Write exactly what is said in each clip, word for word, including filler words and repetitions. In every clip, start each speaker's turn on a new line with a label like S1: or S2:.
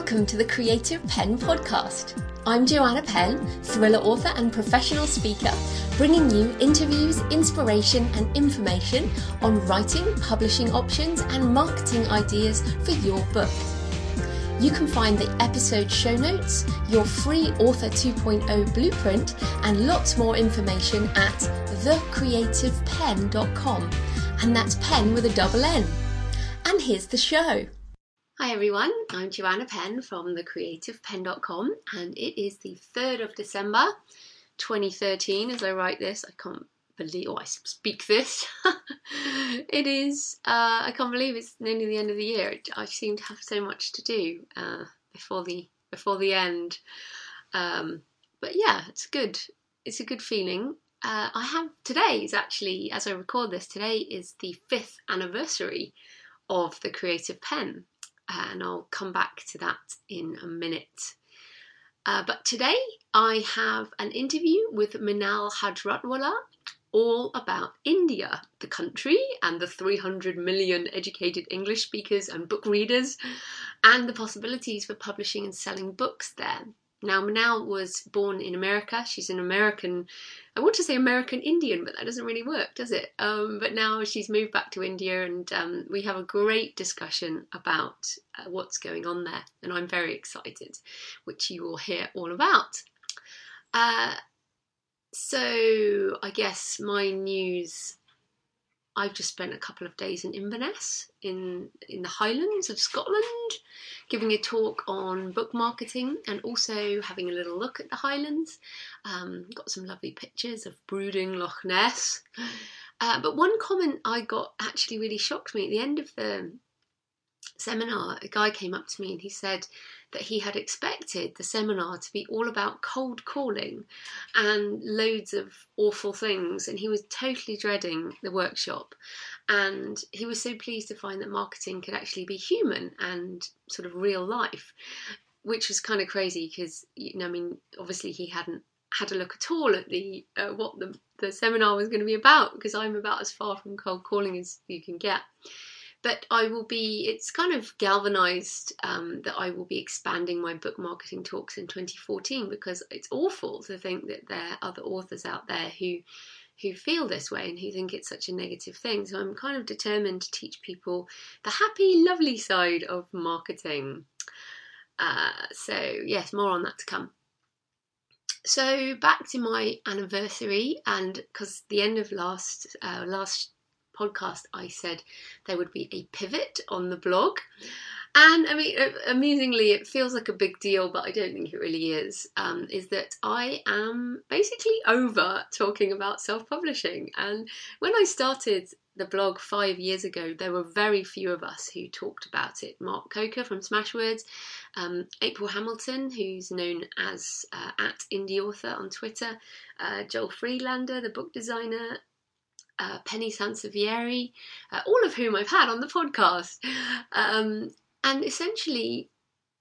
S1: Welcome to the Creative Penn podcast. I'm Joanna Penn, thriller author and professional speaker, bringing you interviews, inspiration and information on writing, publishing options and marketing ideas for your book. You can find the episode show notes, your free Author two point oh blueprint and lots more information at the creative penn dot com, and that's pen with a double N. And here's the show. Hi everyone, I'm Joanna Penn from the creative penn dot com, and it is the third of December twenty thirteen as I write this. I can't believe, or I speak this. It is, uh, I can't believe it's nearly the end of the year. I seem to have so much to do uh, before the before the end. Um, but yeah, it's good. It's a good feeling. Uh, I have, today is actually, as I record this, today is the fifth anniversary of the Creative Penn. And I'll come back to that in a minute. Uh, but today I have an interview with Minal Hajratwala all about India, the country, and the three hundred million educated English speakers and book readers, and the possibilities for publishing and selling books there. Now, Minal was born in America. She's an American, I want to say American Indian, but that doesn't really work, does it? Um, but now she's moved back to India, and um, we have a great discussion about uh, what's going on there. And I'm very excited, which you will hear all about. Uh, so I guess my news, I've just spent a couple of days in Inverness, in, in the Highlands of Scotland, giving a talk on book marketing and also having a little look at the Highlands. Um, got some lovely pictures of brooding Loch Ness. Uh, but one comment I got actually really shocked me. At the end of the seminar, a guy came up to me and he said that he had expected the seminar to be all about cold calling and loads of awful things, and he was totally dreading the workshop. And he was so pleased to find that marketing could actually be human and sort of real life, which was kind of crazy because, you know, I mean, obviously he hadn't had a look at all at the uh, what the, the seminar was going to be about, because I'm about as far from cold calling as you can get. But I will be, it's kind of galvanised um, that I will be expanding my book marketing talks in twenty fourteen, because it's awful to think that there are other authors out there who who feel this way and who think it's such a negative thing. So I'm kind of determined to teach people the happy, lovely side of marketing. Uh, so yes, more on that to come. So back to my anniversary, and because the end of last uh, last podcast I said there would be a pivot on the blog, and I mean, amusingly, it feels like a big deal, but I don't think it really is, um, is that I am basically over talking about self-publishing. And when I started the blog five years ago, there were very few of us who talked about it. Mark Coker from Smashwords, um, April Hamilton, who's known as uh, at Indie Author on Twitter, uh, Joel Friedlander, the book designer, Uh, Penny Sansevieri, uh, all of whom I've had on the podcast. Um, and essentially,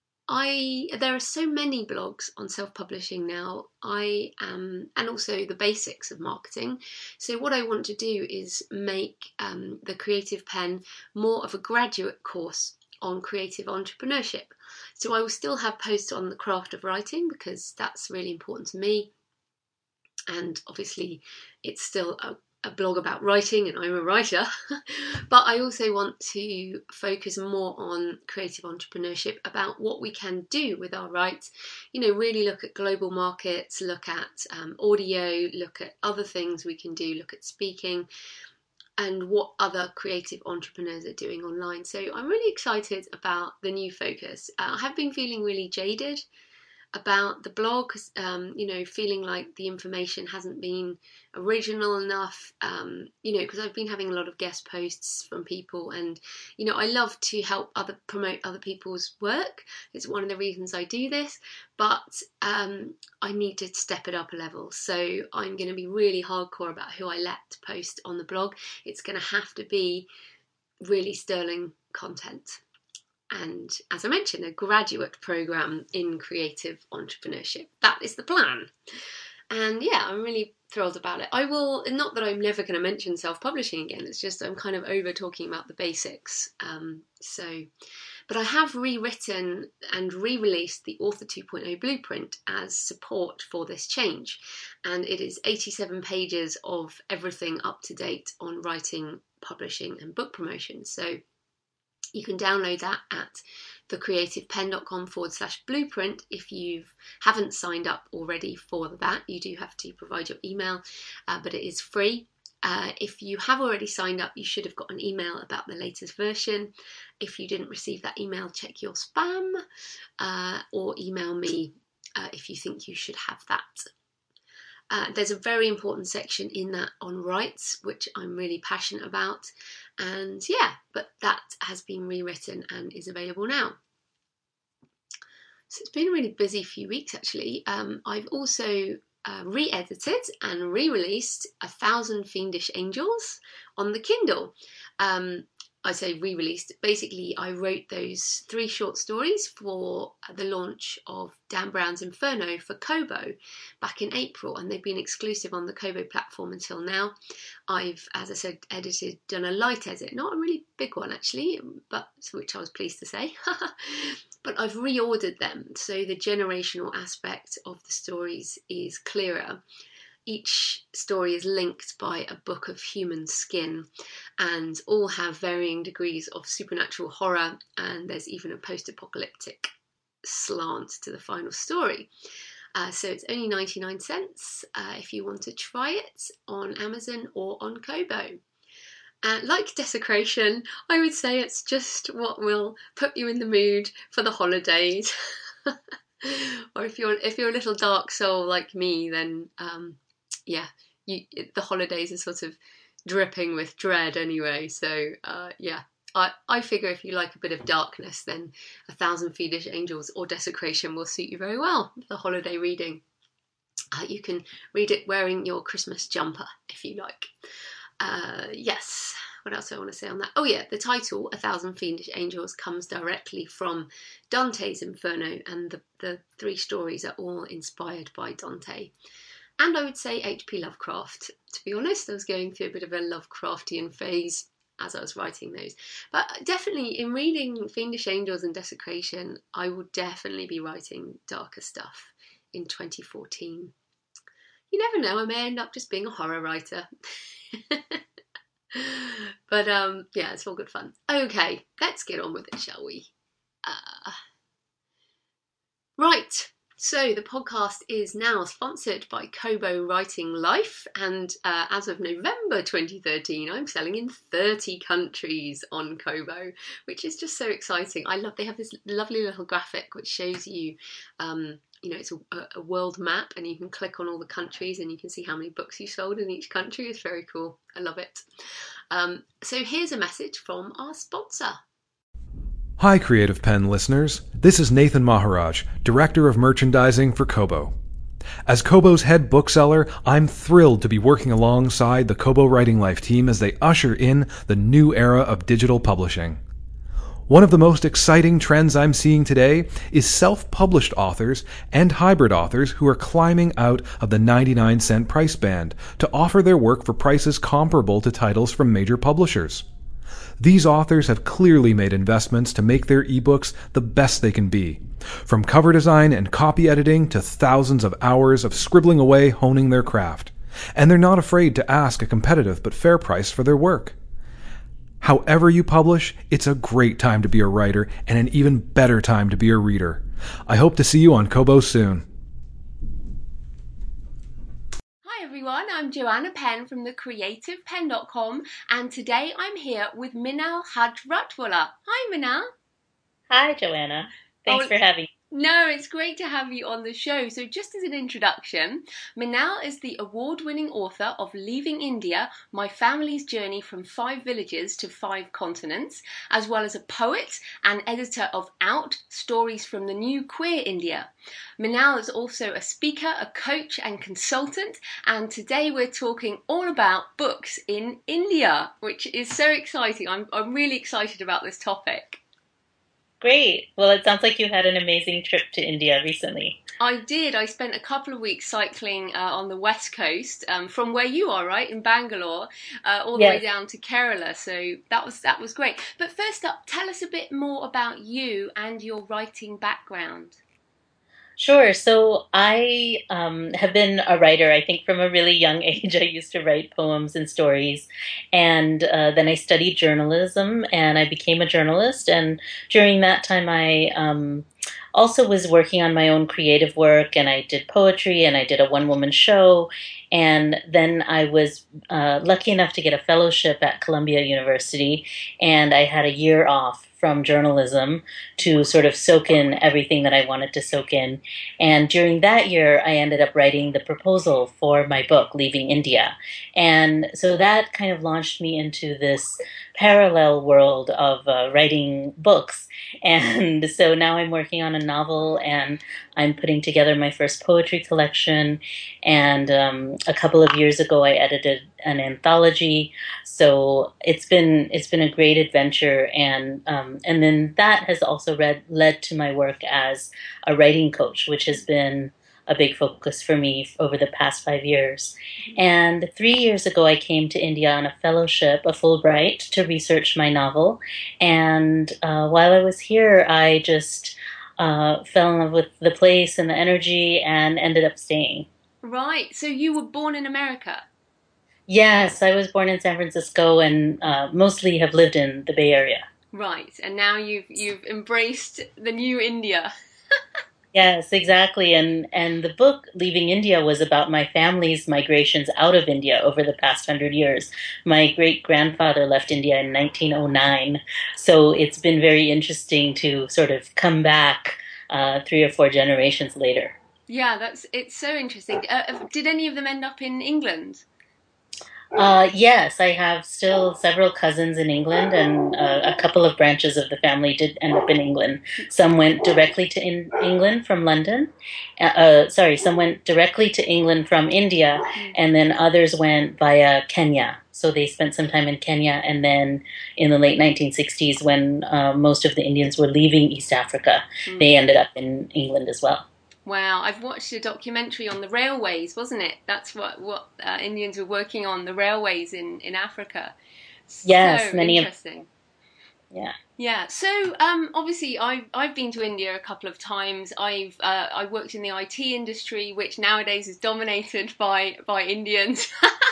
S1: I there are so many blogs on self-publishing now. I am, and also the basics of marketing. So what I want to do is make um, the Creative Penn more of a graduate course on creative entrepreneurship. So I will still have posts on the craft of writing, because that's really important to me. And obviously, it's still a a blog about writing and I'm a writer, but I also want to focus more on creative entrepreneurship, about what we can do with our rights, you know, really look at global markets, look at um, audio, look at other things we can do, look at speaking, and what other creative entrepreneurs are doing online. So I'm really excited about the new focus. Uh, I have been feeling really jaded about the blog, um, you know, feeling like the information hasn't been original enough, um, you know, because I've been having a lot of guest posts from people, and, you know, I love to help other promote other people's work. It's one of the reasons I do this, but um, I need to step it up a level. So I'm going to be really hardcore about who I let post on the blog. It's going to have to be really sterling content. And as I mentioned, a graduate programme in creative entrepreneurship. That is the plan. And yeah, I'm really thrilled about it. I will, not that I'm never going to mention self-publishing again, it's just I'm kind of over talking about the basics. Um, so, but I have rewritten and re-released the Author two point oh Blueprint as support for this change. And it is eighty-seven pages of everything up to date on writing, publishing and book promotion. So you can download that at thecreativepenn.com forward slash blueprint. If you haven't signed up already for that, you do have to provide your email, uh, but it is free. Uh, if you have already signed up, you should have got an email about the latest version. If you didn't receive that email, check your spam, uh, or email me uh, if you think you should have that. Uh, there's a very important section in that on rights, which I'm really passionate about. And yeah, but that has been rewritten and is available now. So it's been a really busy few weeks, actually. Um, I've also uh, re-edited and re-released A Thousand Fiendish Angels on the Kindle. Um, I say re-released. Basically, I wrote those three short stories for the launch of Dan Brown's Inferno for Kobo back in April, and they've been exclusive on the Kobo platform until now. I've, as I said, edited, done a light edit, not a really big one actually, but which I was pleased to say. But I've reordered them, so the generational aspect of the stories is clearer. Each story is linked by a book of human skin, and all have varying degrees of supernatural horror, and there's even a post-apocalyptic slant to the final story. Uh, so it's only ninety-nine cents uh, if you want to try it on Amazon or on Kobo. Uh, like Desecration, I would say it's just what will put you in the mood for the holidays. Or if you're if you're a little dark soul like me, then um, yeah, you, the holidays are sort of dripping with dread anyway. So uh, yeah, I, I figure if you like a bit of darkness, then A Thousand Fiendish Angels or Desecration will suit you very well for holiday reading. Uh, you can read it wearing your Christmas jumper if you like. Uh, yes, what else do I want to say on that? Oh yeah, the title, A Thousand Fiendish Angels, comes directly from Dante's Inferno, and the, the three stories are all inspired by Dante. And I would say H P Lovecraft. To be honest, I was going through a bit of a Lovecraftian phase as I was writing those. But definitely, in reading Fiendish Angels and Desecration, I would definitely be writing darker stuff in twenty fourteen. You never know, I may end up just being a horror writer. But um, yeah, it's all good fun. Okay, let's get on with it, shall we? Uh, right. So the podcast is now sponsored by Kobo Writing Life, and uh, as of November twenty thirteen, I'm selling in thirty countries on Kobo, which is just so exciting. I love, they have this lovely little graphic which shows you, um, you know, it's a, a world map, and you can click on all the countries and you can see how many books you sold in each country. It's very cool. I love it. Um, so here's a message from our sponsor.
S2: Hi, Creative Penn listeners. This is Nathan Maharaj, Director of Merchandising for Kobo. As Kobo's head bookseller, I'm thrilled to be working alongside the Kobo Writing Life team as they usher in the new era of digital publishing. One of the most exciting trends I'm seeing today is self-published authors and hybrid authors who are climbing out of the ninety-nine cent price band to offer their work for prices comparable to titles from major publishers. These authors have clearly made investments to make their ebooks the best they can be, from cover design and copy editing to thousands of hours of scribbling away honing their craft. And they're not afraid to ask a competitive but fair price for their work. However you publish, it's a great time to be a writer and an even better time to be a reader. I hope to see you on Kobo soon.
S1: Hi everyone, I'm Joanna Penn from the creative penn dot com, and today I'm here with Minal Hajratwala. Hi Minal.
S3: Hi Joanna, thanks
S1: oh,
S3: for having me.
S1: No, it's great to have you on the show. So just as an introduction, Minal is the award-winning author of Leaving India, My Family's Journey from Five Villages to Five Continents, as well as a poet and editor of Out, Stories from the New Queer India. Minal is also a speaker, a coach and consultant, and today we're talking all about books in India, which is so exciting. I'm, I'm really excited about this topic.
S3: Great. Well, it sounds like you had an amazing trip to India recently.
S1: I did. I spent a couple of weeks cycling uh, on the west coast, um, from where you are, right, in Bangalore, uh, all the way
S3: Yes.
S1: down to Kerala. So that was that was great. But first up, tell us a bit more about you and your writing background.
S3: Sure. So I um, have been a writer, I think, from a really young age. I used to write poems and stories. And uh, then I studied journalism and I became a journalist. And during that time, I um, also was working on my own creative work and I did poetry and I did a one woman show. And then I was uh, lucky enough to get a fellowship at Columbia University. And I had a year off from journalism to sort of soak in everything that I wanted to soak in. And during that year, I ended up writing the proposal for my book, Leaving India. And so that kind of launched me into this parallel world of uh, writing books. And so now I'm working on a novel and I'm putting together my first poetry collection. And um, a couple of years ago, I edited an anthology. So it's been it's been a great adventure, and um, and then that has also read, led to my work as a writing coach, which has been a big focus for me over the past five years. And three years ago, I came to India on a fellowship, a Fulbright, to research my novel. And uh, while I was here, I just uh, fell in love with the place and the energy, and ended up staying.
S1: Right. So you were born in America.
S3: Yes, I was born in San Francisco and uh, mostly have lived in the Bay Area.
S1: Right. And now you've you've embraced the new India.
S3: Yes, exactly. And and the book Leaving India was about my family's migrations out of India over the past hundred years. My great grandfather left India in nineteen oh nine, so it's been very interesting to sort of come back uh, three or four generations later.
S1: Yeah, that's it's so interesting. Uh, did any of them end up in England?
S3: Uh, yes, I have still several cousins in England, and uh, a couple of branches of the family did end up in England. Some went directly to in- England from London. Uh, uh, sorry, some went directly to England from India, and then others went via Kenya. So they spent some time in Kenya, and then in the late nineteen sixties, when uh, most of the Indians were leaving East Africa,
S1: Mm.
S3: they ended up in England as well.
S1: Wow, I've watched a documentary on the railways, wasn't it? That's what what uh, Indians were working on, the railways in, in Africa.
S3: Yes,
S1: So
S3: many of
S1: interesting.
S3: yeah.
S1: Yeah, so um, obviously I've I've been to India a couple of times. I've uh, I worked in the I T industry, which nowadays is dominated by by Indians,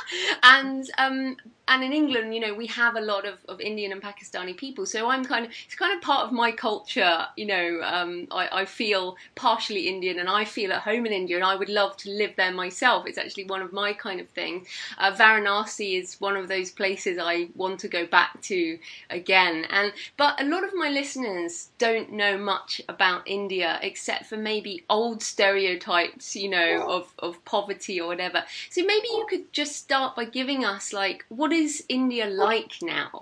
S1: and um, and in England, you know, we have a lot of, of Indian and Pakistani people. So I'm kind of it's kind of part of my culture. You know, um, I I feel partially Indian, and I feel at home in India, and I would love to live there myself. It's actually one of my kind of things. Uh, Varanasi is one of those places I want to go back to again, and but a lot of my listeners don't know much about India except for maybe old stereotypes, you know, of, of poverty or whatever. So maybe you could just start by giving us, like, what is India like now?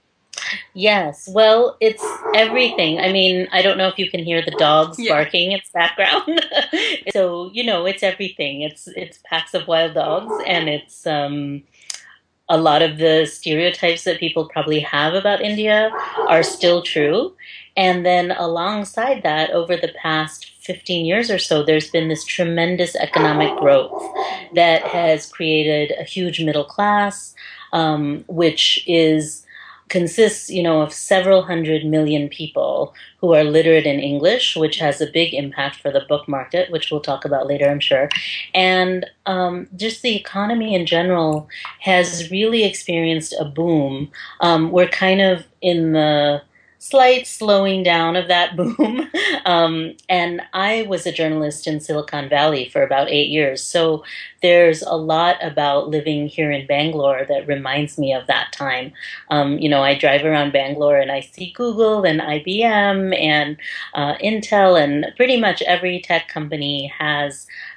S3: Yes, well, it's everything. I mean, I don't know if you can hear the dogs
S1: Yeah.
S3: barking. It's background. So, you know, it's everything. It's it's packs of wild dogs, and it's um a lot of the stereotypes that people probably have about India are still true. And then alongside that, over the past fifteen years or so, there's been this tremendous economic growth that has created a huge middle class, um, which is consists, you know, of several hundred million people who are literate in English, which has a big impact for the book market, which we'll talk about later, I'm sure. And um, just the economy in general has really experienced a boom. Um, we're kind of in the slight slowing down of that boom. Um, and I was a journalist in Silicon Valley for about eight years. So there's a lot about living here in Bangalore that reminds me of that time. Um, you know, I drive around Bangalore and I see Google and I B M and uh, Intel, and pretty much every tech company has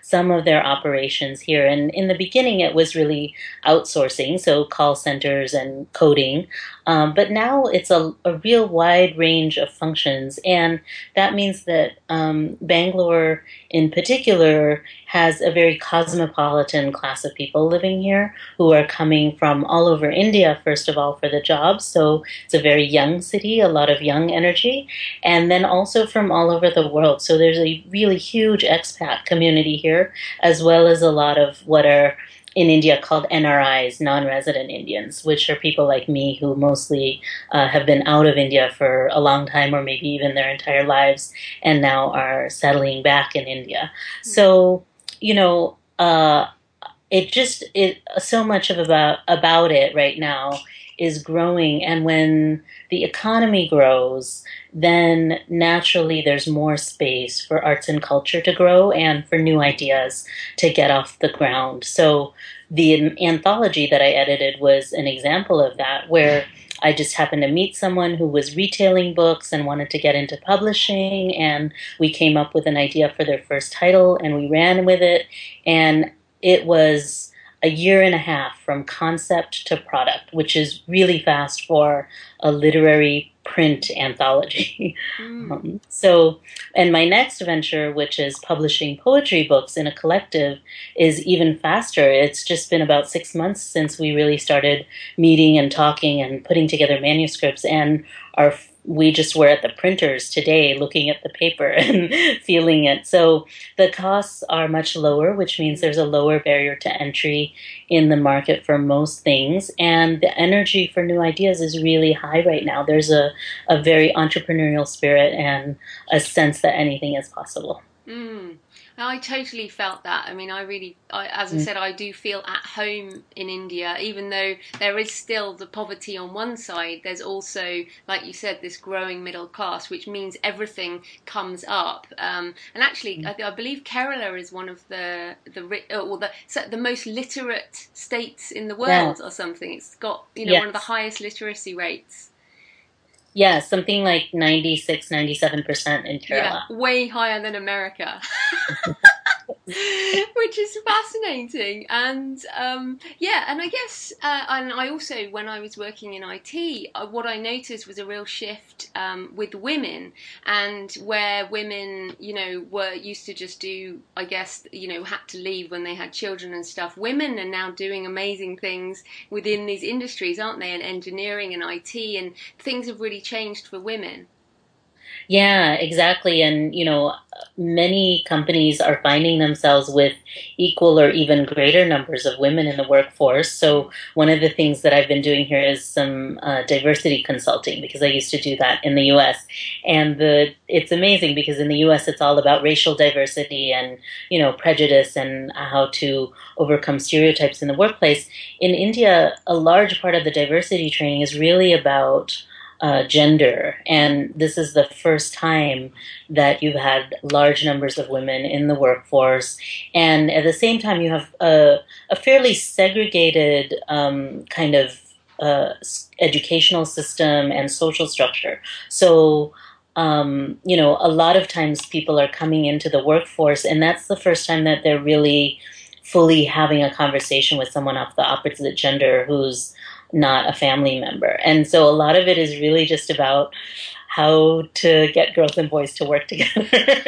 S3: some of their operations here. And in the beginning, it was really outsourcing, so call centers and coding. Um, but now it's a, a real wide range of functions. And that means that um, Bangalore in particular has a very cosmopolitan class of people living here who are coming from all over India, first of all, for the jobs. So it's a very young city, a lot of young energy, and then also from all over the world. So there's a really huge expat community here, as well as a lot of what are in India called N R Is, non-resident Indians, which are people like me who mostly uh, have been out of India for a long time or maybe even their entire lives and now are settling back in India. So, you know, uh, it just, it so much of about, about it right now is growing. And when the economy grows, then naturally there's more space for arts and culture to grow and for new ideas to get off the ground. So the anthology that I edited was an example of that, where I just happened to meet someone who was retailing books and wanted to get into publishing, and we came up with an idea for their first title and we ran with it. And it was a year and a half from concept to product, which is really fast for a literary print anthology. Mm. Um, so, and my next venture, which is publishing poetry books in a collective, is even faster. It's just been about six months since we really started meeting and talking and putting together manuscripts, and our we just were at the printers today looking at the paper and feeling it. So the costs are much lower, which means there's a lower barrier to entry in the market for most things. And the energy for new ideas is really high right now. There's a, a very entrepreneurial spirit and a sense that anything is possible.
S4: Mm. I totally felt that. I mean, I really, I, as I said, I do feel at home in India, even though there is still the poverty on one side. There's also, like you said, this growing middle class, which means everything comes up. Um, and actually, I, I believe Kerala is one of the the or the the most literate states in the world, yeah. or something. It's got, you know, yes. one of the highest literacy rates.
S3: Yeah, something like ninety-six, ninety-seven percent in Kerala.
S4: Yeah, way higher than America. Which is fascinating. And um, yeah, and I guess, uh, and I also, when I was working in I T, uh, what I noticed was a real shift um, with women, and where women, you know, were used to just do, I guess, you know, had to leave when they had children and stuff. Women are now doing amazing things within these industries, aren't they? And engineering and I T, and things have really changed for women.
S3: Yeah, exactly. And, you know, many companies are finding themselves with equal or even greater numbers of women in the workforce. So one of the things that I've been doing here is some uh, diversity consulting, because I used to do that in the U S. And the it's amazing because in the U S it's all about racial diversity and, you know, prejudice and how to overcome stereotypes in the workplace. In India, a large part of the diversity training is really about Uh, gender, and this is the first time that you've had large numbers of women in the workforce, and at the same time you have a, a fairly segregated um, kind of uh, educational system and social structure. So um, you know, a lot of times people are coming into the workforce, and that's the first time that they're really fully having a conversation with someone of the opposite gender who's not a family member. And so a lot of it is really just about how to get girls and boys to work together.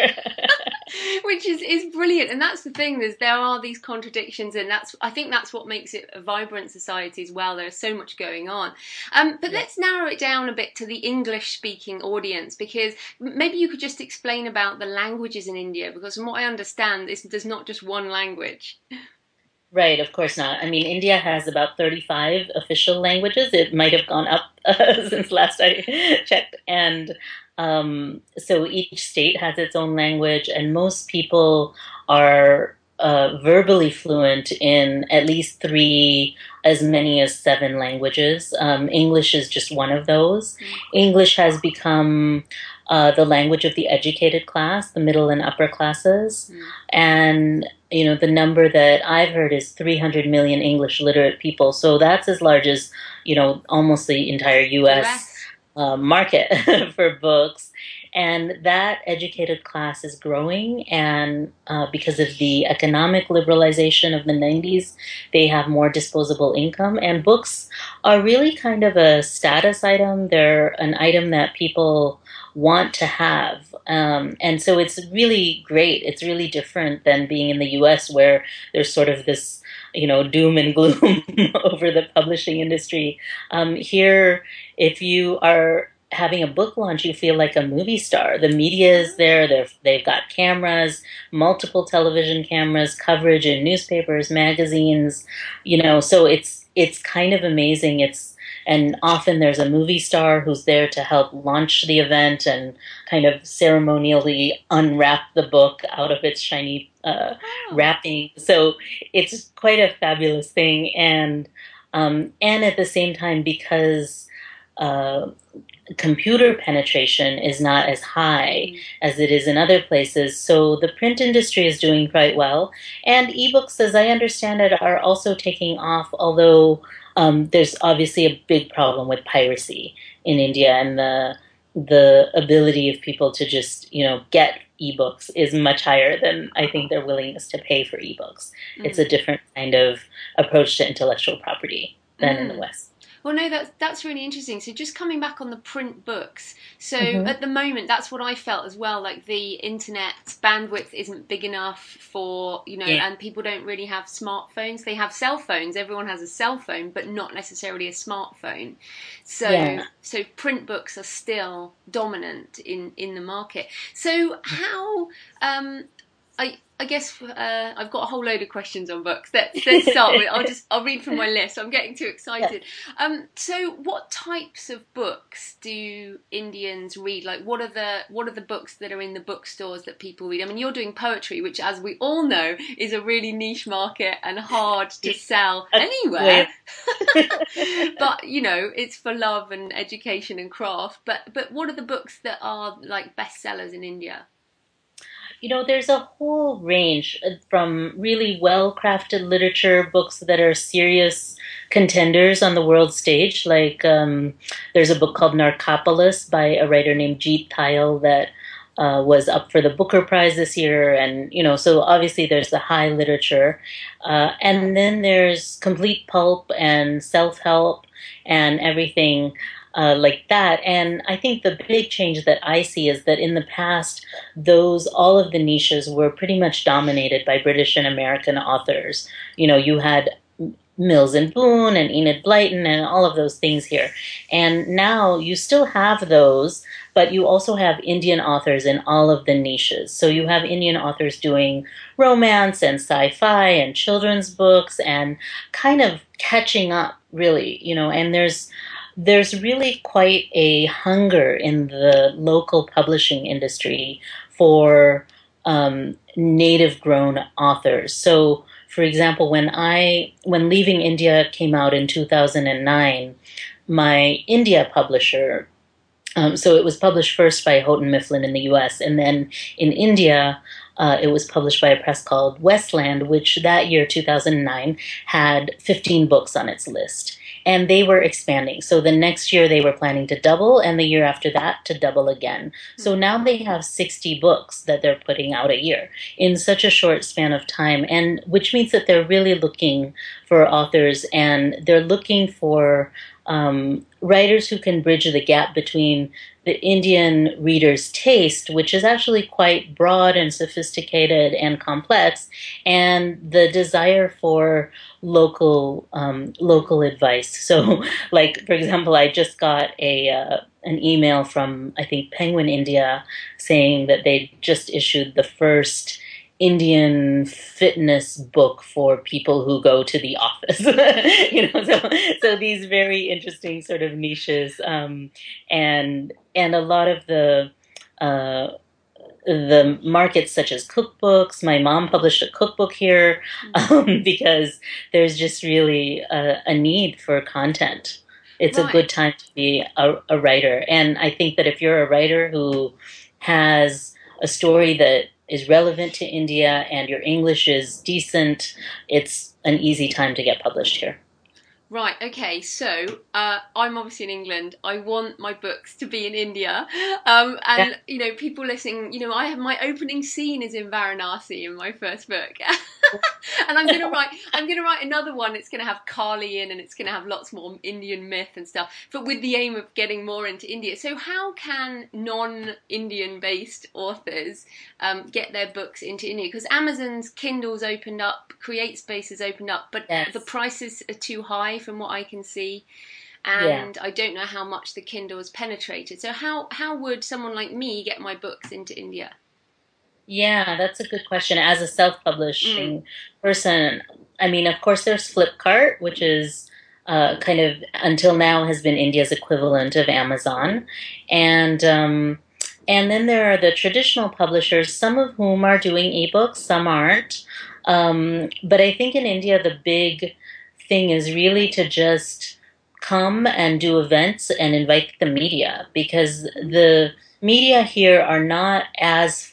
S4: Which is, is brilliant. And that's the thing, there's, there are these contradictions, and that's, I think that's what makes it a vibrant society as well. There's so much going on. Um, but yeah. Let's narrow it down a bit to the English-speaking audience, because maybe you could just explain about the languages in India, because from what I understand, it's, there's not just one language.
S3: Right, of course not. I mean, India has about thirty-five official languages. It might have gone up uh, since last I checked. And um, so each state has its own language, and most people are uh, verbally fluent in at least three, as many as seven languages. Um, English is just one of those. Mm-hmm. English has become uh, the language of the educated class, the middle and upper classes. Mm-hmm. And you know, the number that I've heard is three hundred million English literate people. So that's as large as, you know, almost the entire U S, U S. Uh, market for books. And that educated class is growing, and uh, because of the economic liberalization of the nineties, they have more disposable income, and books are really kind of a status item. They're an item that people want to have. Um, and so it's really great. It's really different than being in the U S, where there's sort of this, you know, doom and gloom over the publishing industry. Um, here, if you are having a book launch, you feel like a movie star. The media is there. They're, they've got cameras, multiple television cameras, coverage in newspapers, magazines, you know, so it's, it's kind of amazing. It's, and often there's a movie star who's there to help launch the event and kind of ceremonially unwrap the book out of its shiny uh, oh. wrapping. So it's quite a fabulous thing. And, um, and at the same time, because uh, computer penetration is not as high mm. as it is in other places, so the print industry is doing quite well. And ebooks, as I understand it, are also taking off, although Um, there's obviously a big problem with piracy in India, and the the ability of people to just, you know, get ebooks is much higher than I think their willingness to pay for ebooks. Mm. It's a different kind of approach to intellectual property than mm. in the West.
S4: Well, no, that's, that's really interesting. So just coming back on the print books. So mm-hmm. at the moment, that's what I felt as well. Like the internet bandwidth isn't big enough for, you know, yeah. and people don't really have smartphones. They have cell phones. Everyone has a cell phone, but not necessarily a smartphone. So yeah. so print books are still dominant in, in the market. So how... Um, I I guess uh, I've got a whole load of questions on books. Let's, let's start with. I'll just I'll read from my list. I'm getting too excited. Yeah. Um, so, what types of books do Indians read? Like, what are the what are the books that are in the bookstores that people read? I mean, you're doing poetry, which, as we all know, is a really niche market and hard to sell anywhere. But you know, it's for love and education and craft. But but what are the books that are like bestsellers in India?
S3: You know, there's a whole range from really well-crafted literature, books that are serious contenders on the world stage. Like um, there's a book called Narcopolis by a writer named Jeet Thayil that uh, was up for the Booker Prize this year. And, you know, so obviously there's the high literature. Uh, and then there's complete pulp and self-help and everything Uh, like that. And I think the big change that I see is that in the past, those, all of the niches were pretty much dominated by British and American authors. You know, you had Mills and Boon and Enid Blyton and all of those things here. And now you still have those, but you also have Indian authors in all of the niches. So you have Indian authors doing romance and sci-fi and children's books and kind of catching up, really, you know, and there's There's really quite a hunger in the local publishing industry for um, native-grown authors. So, for example, when I when Leaving India came out in two thousand nine, my India publisher, um, so it was published first by Houghton Mifflin in the U S, and then in India, uh, it was published by a press called Westland, which that year, two thousand nine, had fifteen books on its list. And they were expanding. So the next year they were planning to double, and the year after that to double again. So now they have sixty books that they're putting out a year in such a short span of time, and which means that they're really looking for authors, and they're looking for um, writers who can bridge the gap between the Indian reader's taste, which is actually quite broad and sophisticated and complex, and the desire for local um, local advice. So, like, for example, I just got a uh, an email from, I think, Penguin India saying that they just issued the first Indian fitness book for people who go to the office. You know, so so these very interesting sort of niches, um, and and a lot of the uh, the markets such as cookbooks. My mom published a cookbook here um, because there's just really a, a need for content. It's right. a good time to be a, a writer, and I think that if you're a writer who has a story that is relevant to India and your English is decent, it's an easy time to get published here.
S4: Right, okay, so uh, I'm obviously in England. I want my books to be in India. Um, and,
S3: Yeah.
S4: you know, people listening, you know, I have my opening scene is in Varanasi in my first book. And I'm going to write, I'm going to write another one. It's going to have Kali in and it's going to have lots more Indian myth and stuff, but with the aim of getting more into India. So how can non-Indian based authors um, get their books into India? Because Amazon's Kindle's opened up, Create Space has opened up, but
S3: Yes.
S4: the prices are too high from what I can see, and yeah. I don't know how much the Kindle has penetrated. So how how would someone like me get my books into India?
S3: Yeah, that's a good question. As a self-publishing
S4: Mm.
S3: person, I mean, of course, there's Flipkart, which is uh, kind of until now has been India's equivalent of Amazon, and um, and then there are the traditional publishers, some of whom are doing ebooks, some aren't. Um, but I think in India, the big thing is really to just come and do events and invite the media, because the media here are not as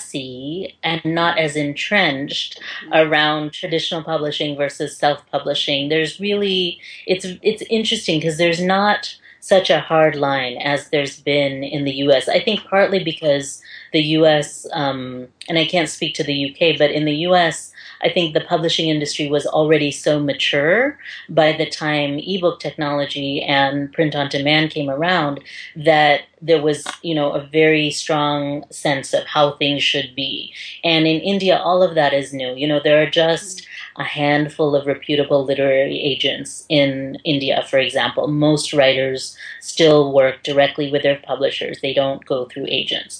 S3: fussy and not as entrenched around traditional publishing versus self-publishing. There's really, it's it's interesting because there's not such a hard line as there's been in the U S. I think partly because the U S, um, and I can't speak to the U K, but in the U S, I think the publishing industry was already so mature by the time ebook technology and print on demand came around that there was, you know, a very strong sense of how things should be. And in India, all of that is new. You know, there are just a handful of reputable literary agents in India, for example. Most writers still work directly with their publishers. They don't go through agents.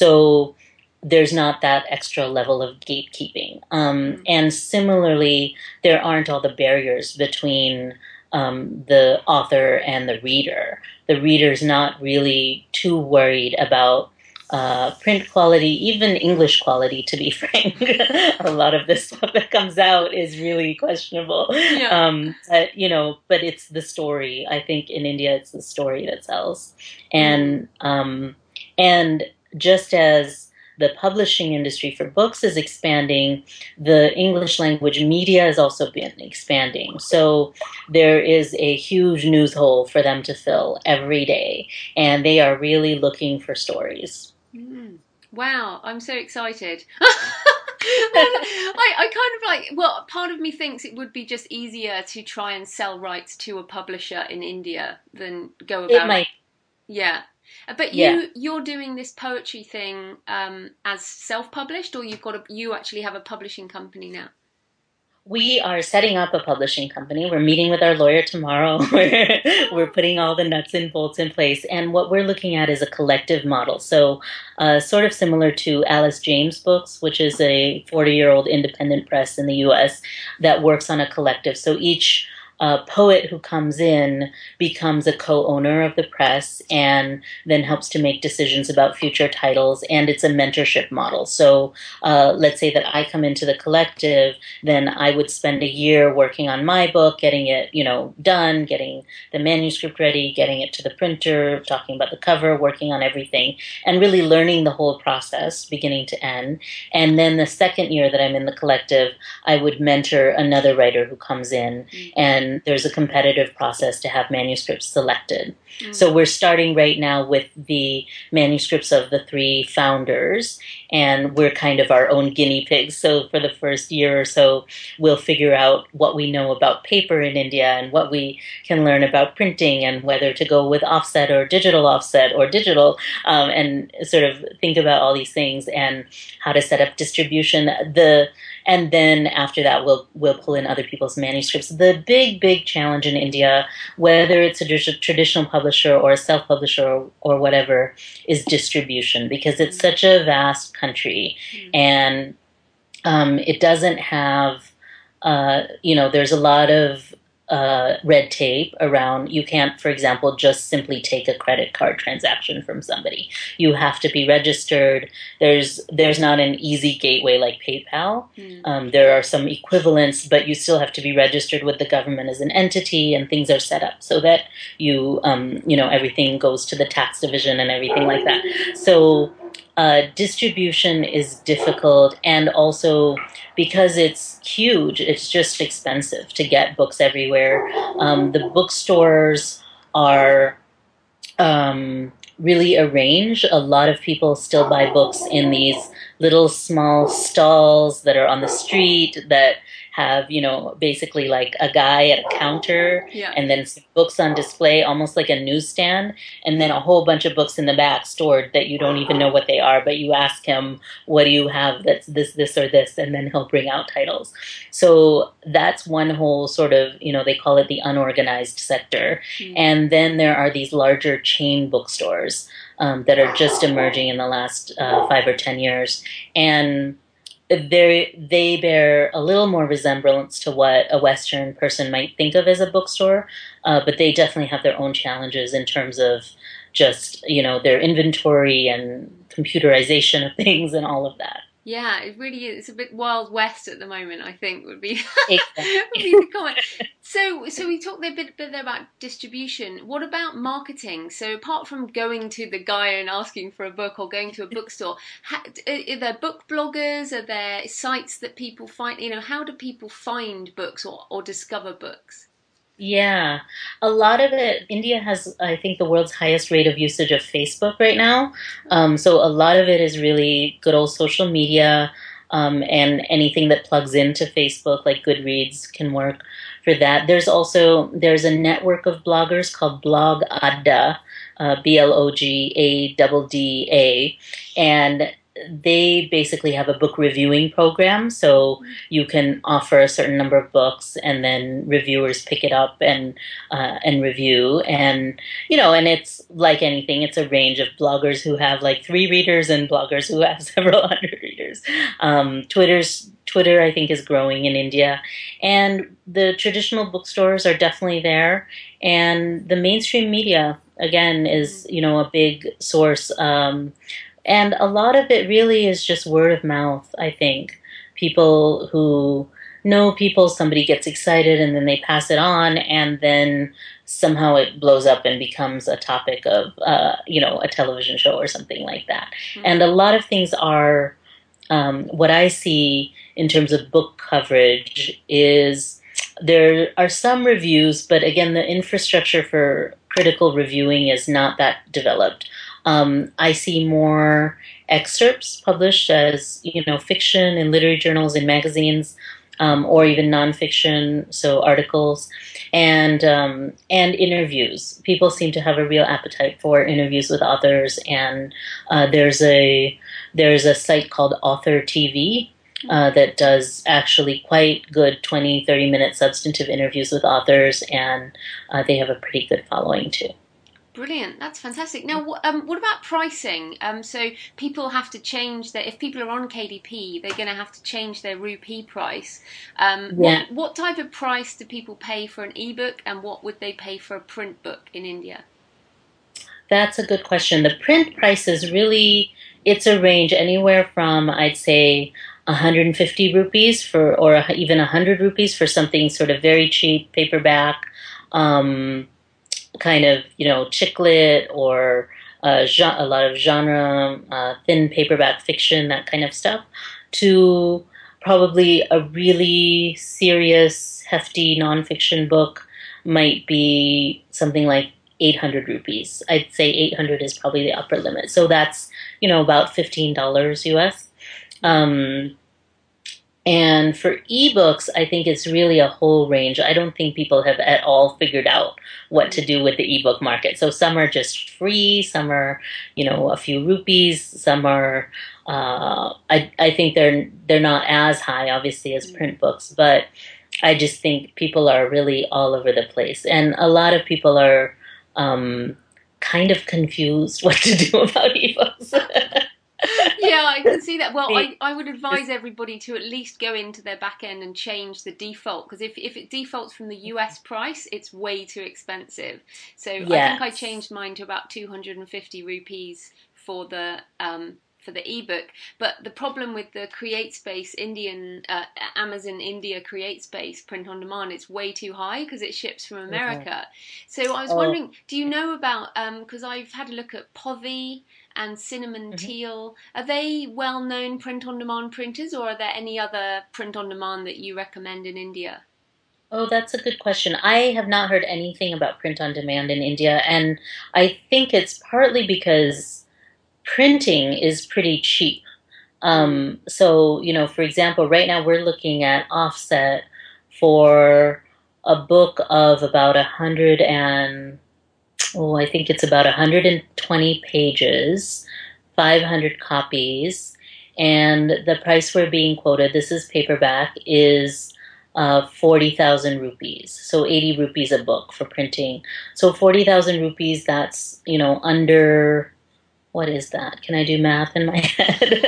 S3: So there's not that extra level of gatekeeping. Um, and similarly, there aren't all the barriers between um, the author and the reader. The reader's not really too worried about uh, print quality, even English quality, to be frank. A lot of the stuff that comes out is really questionable.
S4: Yeah.
S3: Um, but, you know, but it's the story. I think in India, it's the story that sells. And,
S4: Mm.
S3: um, and just as the publishing industry for books is expanding, the English language media has also been expanding. So there is a huge news hole for them to fill every day, and they are really looking for stories.
S4: Mm. Wow, I'm so excited. I, I kind of like, well, part of me thinks it would be just easier to try and sell rights to a publisher in India than go about
S3: It might.
S4: Yeah. But
S3: Yeah.
S4: you, you're doing this poetry thing um, as self-published, or you've got a, you actually have a publishing company now?
S3: We are setting up a publishing company. We're meeting with our lawyer tomorrow. we're, we're putting all the nuts and bolts in place. And what we're looking at is a collective model. So uh, sort of similar to Alice James Books, which is a forty-year-old independent press in the U S that works on a collective. So each a poet who comes in becomes a co-owner of the press and then helps to make decisions about future titles, and it's a mentorship model. So uh, let's say that I come into the collective, then I would spend a year working on my book, getting it, you know, done, getting the manuscript ready, getting it to the printer, talking about the cover, working on everything, and really learning the whole process beginning to end. And then the second year that I'm in the collective, I would mentor another writer who comes in, and there's a competitive process to have manuscripts selected. Mm. So we're starting right now with the manuscripts of the three founders, and we're kind of our own guinea pigs. So for the first year or so, we'll figure out what we know about paper in India and what we can learn about printing and whether to go with offset or digital offset or digital, um, and sort of think about all these things and how to set up distribution. The And then after that, we'll we'll pull in other people's manuscripts. The big, big challenge in India, whether it's a traditional publisher or a self-publisher or, or whatever, is distribution, because it's such a vast country, and um, it doesn't have, uh, you know, there's a lot of Uh, red tape around. You can't, for example, just simply take a credit card transaction from somebody. You have to be registered. There's there's not an easy gateway like PayPal. Mm. Um, there are some equivalents, but you still have to be registered with the government as an entity, and things are set up so that you um, you know everything goes to the tax division and everything like that. So uh, distribution is difficult, and also because it's huge, it's just expensive to get books everywhere. Um, the bookstores are um, really arranged. A lot of people still buy books in these little small stalls that are on the street that have, you know, basically like a guy at a counter,
S4: yeah.
S3: and then some books on display, almost like a newsstand, and then a whole bunch of books in the back stored that you don't even know what they are, but you ask him, what do you have that's this, this, or this, and then he'll bring out titles. So that's one whole sort of, you know, they call it the unorganized sector. Mm. And then there are these larger chain bookstores um, that are just emerging in the last uh, five or ten years. And they they bear a little more resemblance to what a Western person might think of as a bookstore, uh, but they definitely have their own challenges in terms of just, you know, their inventory and computerization of things and all of that.
S4: Yeah, it really is. It's a bit Wild West at the moment, I think, would be,
S3: Exactly.
S4: would be the comment. So, so we talked a bit, bit there about distribution. What about marketing? So apart from going to the guy and asking for a book or going to a bookstore, ha, are there book bloggers? Are there sites that people find? You know, how do people find books or, or discover books?
S3: Yeah, a lot of it, India has, I think, the world's highest rate of usage of Facebook right now. Um, so a lot of it is really good old social media, um, and anything that plugs into Facebook, like Goodreads, can work for that. There's also, there's a network of bloggers called Blog Adda, uh, B L O G A D D A, and they basically have a book reviewing program, so you can offer a certain number of books, and then reviewers pick it up and uh, and review. And you know, and it's like anything; it's a range of bloggers who have like three readers and bloggers who have several hundred readers. Um, Twitter's Twitter, I think, is growing in India, and the traditional bookstores are definitely there, and the mainstream media again is, you know, a big source. Um, And a lot of it really is just word of mouth, I think. People who know people, somebody gets excited and then they pass it on, and then somehow it blows up and becomes a topic of, uh, you know, a television show or something like that. Mm-hmm. And a lot of things are, um, what I see in terms of book coverage is there are some reviews, but again, the infrastructure for critical reviewing is not that developed. Um, I see more excerpts published as, you know, fiction in literary journals and magazines, um, or even nonfiction, so articles, and um, and interviews. People seem to have a real appetite for interviews with authors, and uh, there's a there's a site called Author T V uh, that does actually quite good twenty, thirty minute substantive interviews with authors, and uh, they have a pretty good following too.
S4: Brilliant, that's fantastic. Now, what, um, what about pricing? Um, so people have to change their, if people are on K D P, they're going to have to change their rupee price. Um,
S3: Yeah.
S4: what, what type of price do people pay for an ebook, and what would they pay for a print book in India?
S3: That's a good question. The print price is really, it's a range anywhere from, I'd say, one hundred fifty rupees for, or even one hundred rupees for something sort of very cheap, paperback, um, kind of, you know, chick lit, or uh, a lot of genre, uh, thin paperback fiction, that kind of stuff, to probably a really serious, hefty nonfiction book might be something like eight hundred rupees. I'd say eight hundred is probably the upper limit. So that's, you know, about fifteen dollars U S. Um, And for ebooks, I think it's really a whole range. I don't think people have at all figured out what to do with the ebook market. So some are just free, some are, you know, a few rupees, some are, uh, I, I think they're, they're not as high, obviously, as print books, but I just think people are really all over the place. And a lot of people are um, kind of confused what to do about ebooks.
S4: Yeah, I can see that. Well, I, I would advise everybody to at least go into their back end and change the default, because if, if it defaults from the U S price, it's way too expensive. So yes. I think I changed mine to about two hundred fifty rupees for the um, for the ebook. But the problem with the CreateSpace Indian uh, Amazon India CreateSpace print on demand, it's way too high because it ships from America. Okay. So I was oh. wondering, do you know about, because um, I've had a look at Pothi, and Cinnamon
S3: Mm-hmm.
S4: Teal. Are they well-known print-on-demand printers, or are there any other print-on-demand that you recommend in India?
S3: Oh, that's a good question. I have not heard anything about print on demand in India, and I think it's partly because printing is pretty cheap.
S4: Mm.
S3: Um, so, you know, for example, right now we're looking at offset for a book of about a hundred and, oh, I think it's about one hundred twenty pages, five hundred copies, and the price we're being quoted, this is paperback, is uh, forty thousand rupees. So eighty rupees a book for printing. So forty thousand rupees, that's, you know, under, what is that? Can I do math in my head?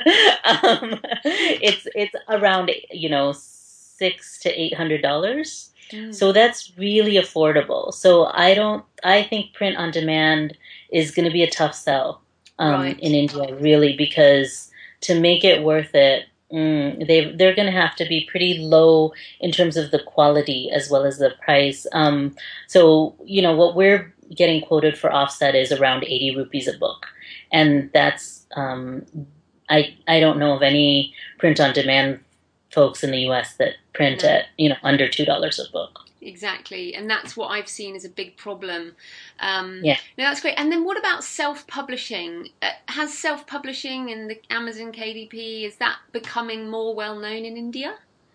S3: um, it's it's around, you know, six to eight hundred dollars.
S4: Mm.
S3: So that's really affordable. So I don't. I think print on demand is going to be a tough sell um,
S4: Right.
S3: in India, really, because to make it worth it, mm, they they're going to have to be pretty low in terms of the quality as well as the price. Um, so you know what we're getting quoted for offset is around eighty rupees a book, and that's um, I I don't know of any print on demand folks in the U S that print
S4: No.
S3: at, you know, under two dollars a book.
S4: Exactly, and that's what I've seen as a big problem. Um,
S3: Yeah.
S4: no, that's great. And then what about self-publishing? Uh, has self-publishing and the Amazon K D P, is that becoming more well-known in India?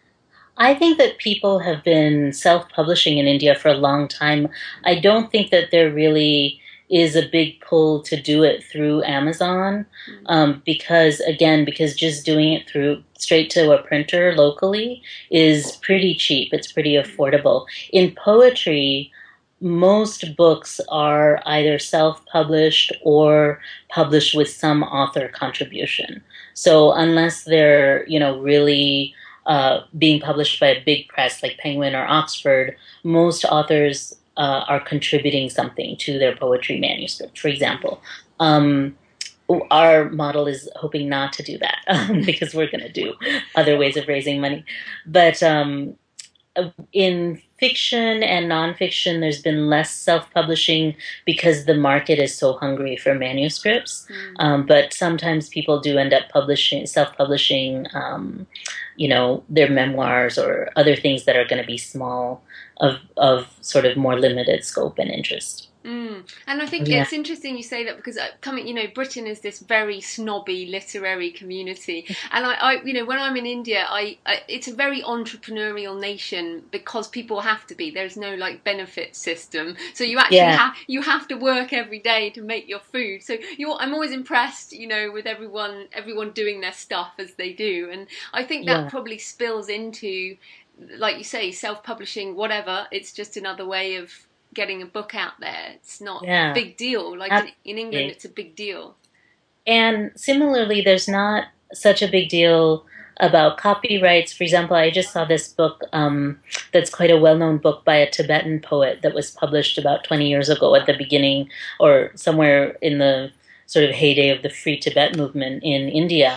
S3: I think that people have been self-publishing in India for a long time. I don't think that there really is a big pull to do it through Amazon um, because, again, because just doing it through straight to a printer locally is pretty cheap. It's pretty affordable. In poetry, most books are either self-published or published with some author contribution. So unless they're, you know, really uh, being published by a big press like Penguin or Oxford, most authors uh, are contributing something to their poetry manuscript, for example. Um, our model is hoping not to do that um, because we're going to do other ways of raising money. But um, in fiction and nonfiction, there's been less self-publishing because the market is so hungry for manuscripts.
S4: Mm.
S3: Um, but sometimes people do end up publishing, self-publishing, um, you know, their memoirs or other things that are going to be small, of of sort of more limited scope and interest.
S4: Mm. And I think
S3: Yeah.
S4: it's interesting you say that, because uh, coming, you know, Britain is this very snobby literary community, and I, I you know, when I'm in India, I, I, it's a very entrepreneurial nation because people have to be. There's no like benefit system, so you actually
S3: Yeah.
S4: have you have to work every day to make your food. So you, I'm always impressed, you know, with everyone everyone doing their stuff as they do, and I think that
S3: Yeah.
S4: probably spills into, like you say, self-publishing. Whatever, it's just another way of getting a book out there. It's not
S3: Yeah.
S4: a big deal. Like in, in England, it's a big deal.
S3: And similarly, there's not such a big deal about copyrights. For example, I just saw this book um, that's quite a well-known book by a Tibetan poet that was published about twenty years ago at the beginning or somewhere in the sort of heyday of the Free Tibet movement in India.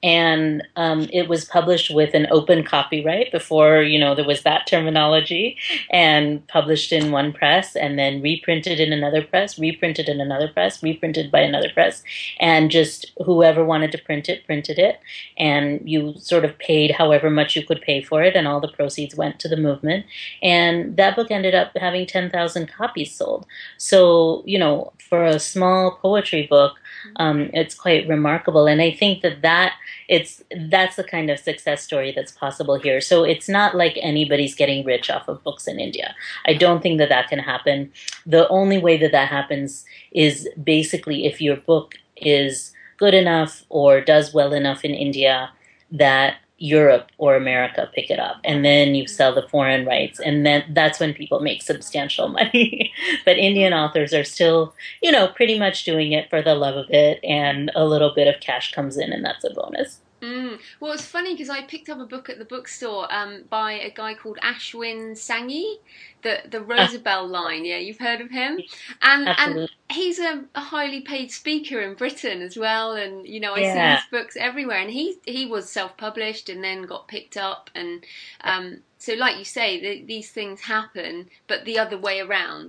S3: And um, it was published with an open copyright before, you know, there was that terminology, and published in one press and then reprinted in another press, reprinted in another press, reprinted by another press. And just whoever wanted to print it, printed it. And you sort of paid however much you could pay for it, and all the proceeds went to the movement. And that book ended up having ten thousand copies sold. So, you know, for a small poetry book, um, it's quite remarkable. And I think that that it's that's the kind of success story that's possible here. So it's not like anybody's getting rich off of books in India. I don't think that that can happen. The only way that that happens is basically if your book is good enough or does well enough in India that Europe or America pick it up, and then you sell the foreign rights, and then that's when people make substantial money. But Indian authors are still, you know, pretty much doing it for the love of it, and a little bit of cash comes in, and that's a bonus.
S4: Mm. Well, it's funny because I picked up a book at the bookstore um, by a guy called Ashwin Sanghi, the the Rosabelle line. Yeah, you've heard of him, and
S3: Absolutely.
S4: and he's a, a highly paid speaker in Britain as well. And you know, I
S3: Yeah.
S4: see his books everywhere. And he he was self published and then got picked up. And um, so, like you say, the, these things happen, but the other way around.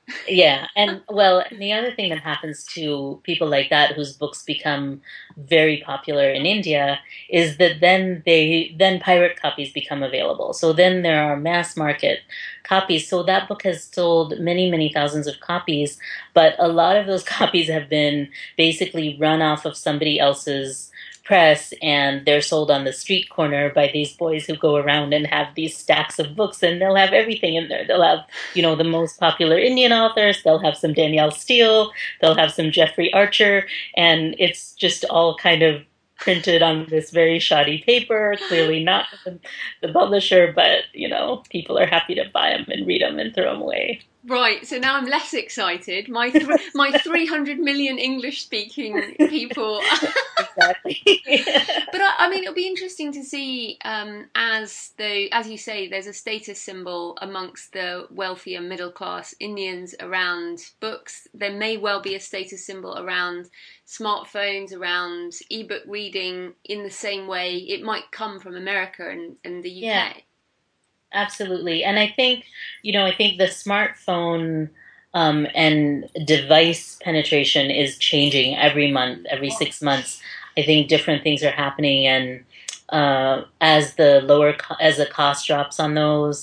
S3: Yeah, and well, the other thing that happens to people like that whose books become very popular in India is that then they then pirate copies become available. So then there are mass market copies. So that book has sold many, many thousands of copies, but a lot of those copies have been basically run off of somebody else's press, and they're sold on the street corner by these boys who go around and have these stacks of books, and they'll have everything in there. They'll have, you know, the most popular Indian authors, they'll have some Danielle Steele, they'll have some Jeffrey Archer, and it's just all kind of printed on this very shoddy paper, clearly not the, the publisher, but, you know, people are happy to buy them and read them and throw them away.
S4: Right, so now I'm less excited. My th- my three hundred million English-speaking people.
S3: Exactly.
S4: But I, I mean, it'll be interesting to see um, as the as you say, there's a status symbol amongst the wealthier middle-class Indians around books. There may well be a status symbol around smartphones, around ebook reading in the same way it might come from America and, and the U K.
S3: Yeah. Absolutely. And I think, you know, I think the smartphone um, and device penetration is changing every month, every six months. I think different things are happening, and uh, as the lower, co- as the cost drops on those,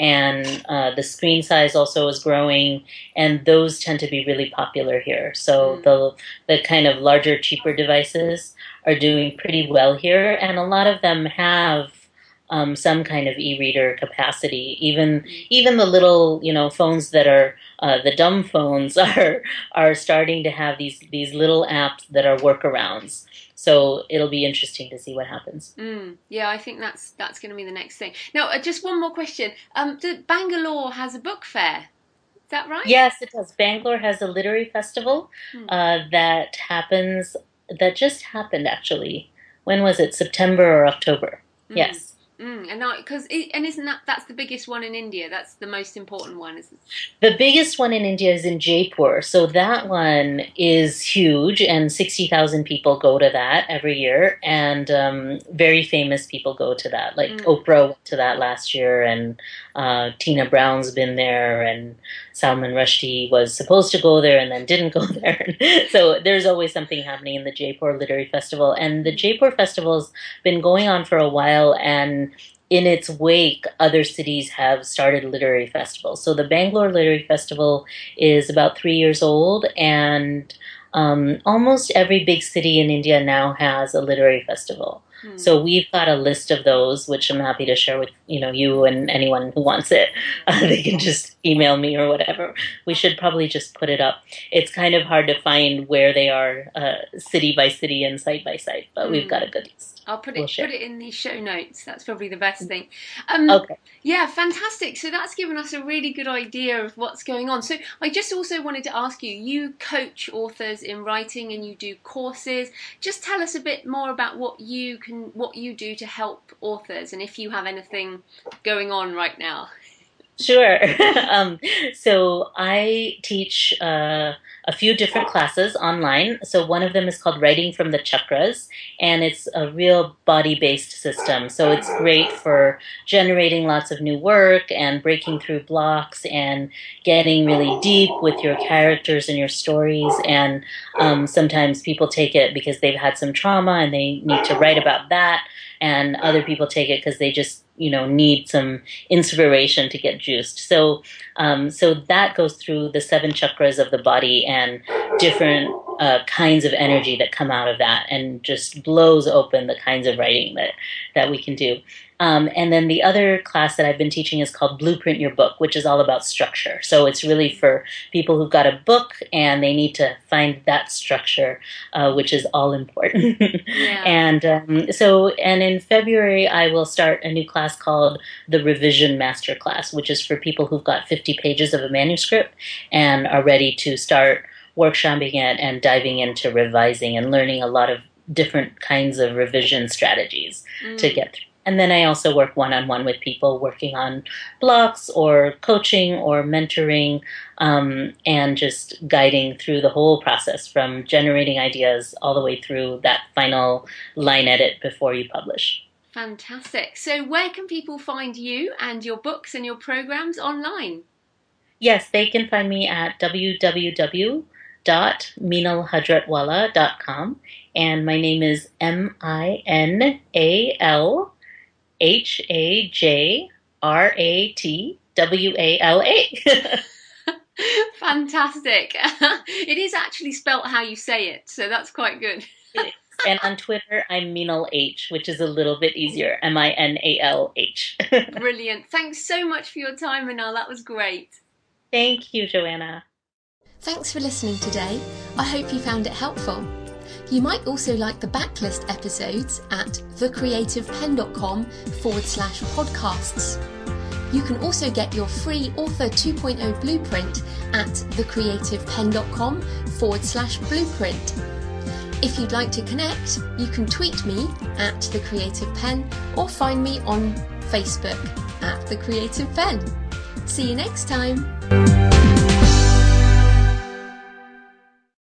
S3: and uh, the screen size also is growing, and those tend to be really popular here. So
S4: Mm.
S3: the the kind of larger, cheaper devices are doing pretty well here, and a lot of them have Um, some kind of e-reader capacity. Even even the little, you know, phones that are uh, the dumb phones are are starting to have these these little apps that are workarounds. So it'll be interesting to see what happens.
S4: Mm, yeah, I think that's that's going to be the next thing. Now, uh, just one more question. Um, the, Bangalore has a book fair. Is that right?
S3: Yes, it does. Bangalore has a literary festival
S4: Hmm.
S3: uh, that happens. That just happened actually. When was it? September or October?
S4: Mm.
S3: Yes.
S4: Mm, and because and isn't that that's the biggest one in India? That's the most important one, isn't it?
S3: The biggest one in India is in Jaipur. So that one is huge, and sixty thousand people go to that every year. And um, very famous people go to that. Like
S4: Mm.
S3: Oprah went to that last year, and uh, Tina Brown's been there, and Salman Rushdie was supposed to go there and then didn't go there. So there's always something happening in the Jaipur Literary Festival. And the Jaipur Festival's been going on for a while, and in its wake, other cities have started literary festivals. So the Bangalore Literary Festival is about three years old, and um, almost every big city in India now has a literary festival.
S4: Hmm.
S3: So we've got a list of those, which I'm happy to share with you know you and anyone who wants it. Uh, they can just email me or whatever. We should probably just put it up. It's kind of hard to find where they are, uh, city by city and site by site, but we've got a good list.
S4: I'll put it
S3: We'll share.
S4: put it in the show notes. That's probably the best thing. Um,
S3: Okay.
S4: Yeah, fantastic. So that's given us a really good idea of what's going on. So I just also wanted to ask you, you coach authors in writing and you do courses. Just tell us a bit more about what you can, what you do to help authors, and if you have anything going on right now.
S3: Sure. um, so I teach uh, a few different classes online. So one of them is called Writing from the Chakras, and it's a real body-based system. So it's great for generating lots of new work and breaking through blocks and getting really deep with your characters and your stories. And um, sometimes people take it because they've had some trauma and they need to write about that. And other people take it because they just, you know, need some inspiration to get juiced. So, um, so that goes through the seven chakras of the body and different uh, kinds of energy that come out of that, and just blows open the kinds of writing that that we can do. Um, and then the other class that I've been teaching is called Blueprint Your Book, which is all about structure. So it's really for people who've got a book and they need to find that structure, uh, which is all important.
S4: Yeah.
S3: And um, so, and in February, I will start a new class called the Revision Master Class, which is for people who've got fifty pages of a manuscript and are ready to start workshopping it and diving into revising and learning a lot of different kinds of revision strategies
S4: Mm.
S3: to get through. And then I also work one-on-one with people working on blocks or coaching or mentoring, um, and just guiding through the whole process from generating ideas all the way through that final line edit before you publish.
S4: Fantastic. So where can people find you and your books and your programs online?
S3: Yes, they can find me at w w w dot minal hajratwala dot com, and my name is M I N A L H A J R A T W A L A.
S4: Fantastic. It is actually spelt how you say it, so that's quite good.
S3: And on Twitter, I'm Minal H, which is a little bit easier. M I N A L H.
S4: Brilliant. Thanks so much for your time, Minal. That was great.
S3: Thank you, Joanna.
S1: Thanks for listening today. I hope you found it helpful. You might also like the backlist episodes at thecreativepen.com forward slash podcasts. You can also get your free Author two point oh blueprint at thecreativepen.com forward slash blueprint. If you'd like to connect, you can tweet me at The Creative Pen or find me on Facebook at The Creative Pen. See you next time.